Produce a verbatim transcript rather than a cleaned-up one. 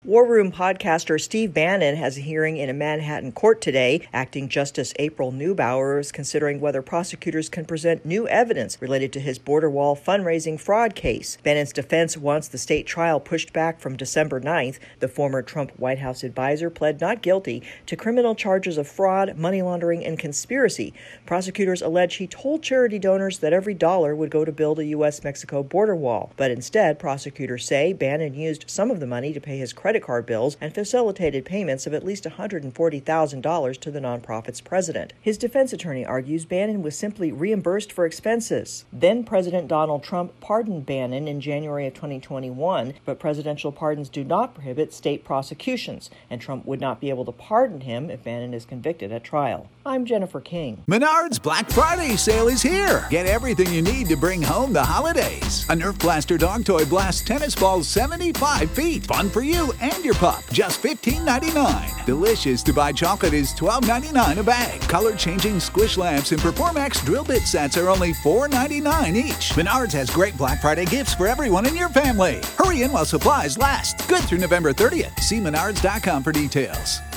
War Room podcaster Steve Bannon has a hearing in a Manhattan court today. Acting Justice April Neubauer is considering whether prosecutors can present new evidence related to his border wall fundraising fraud case. Bannon's defense wants the state trial pushed back from December ninth. The former Trump White House advisor pled not guilty to criminal charges of fraud, money laundering, and conspiracy. Prosecutors allege he told charity donors that every dollar would go to build a U S Mexico border wall. But instead, prosecutors say Bannon used some of the money to pay his credit card bills and facilitated payments of at least one hundred forty thousand dollars to the nonprofit's president. His defense attorney argues Bannon was simply reimbursed for expenses. Then President Donald Trump pardoned Bannon in January of twenty twenty-one, but presidential pardons do not prohibit state prosecutions, and Trump would not be able to pardon him if Bannon is convicted at trial. I'm Jennifer King. Menards Black Friday sale is here. Get everything you need to bring home the holidays. A Nerf Blaster dog toy blasts tennis balls seventy-five feet. Fun for you and your pup. Just fifteen ninety-nine. Delicious to buy chocolate is twelve ninety-nine a bag. Color-changing squish lamps and Performax drill bit sets are only four ninety-nine each. Menards has great Black Friday gifts for everyone in your family. Hurry in while supplies last. Good through November thirtieth. See menards dot com for details.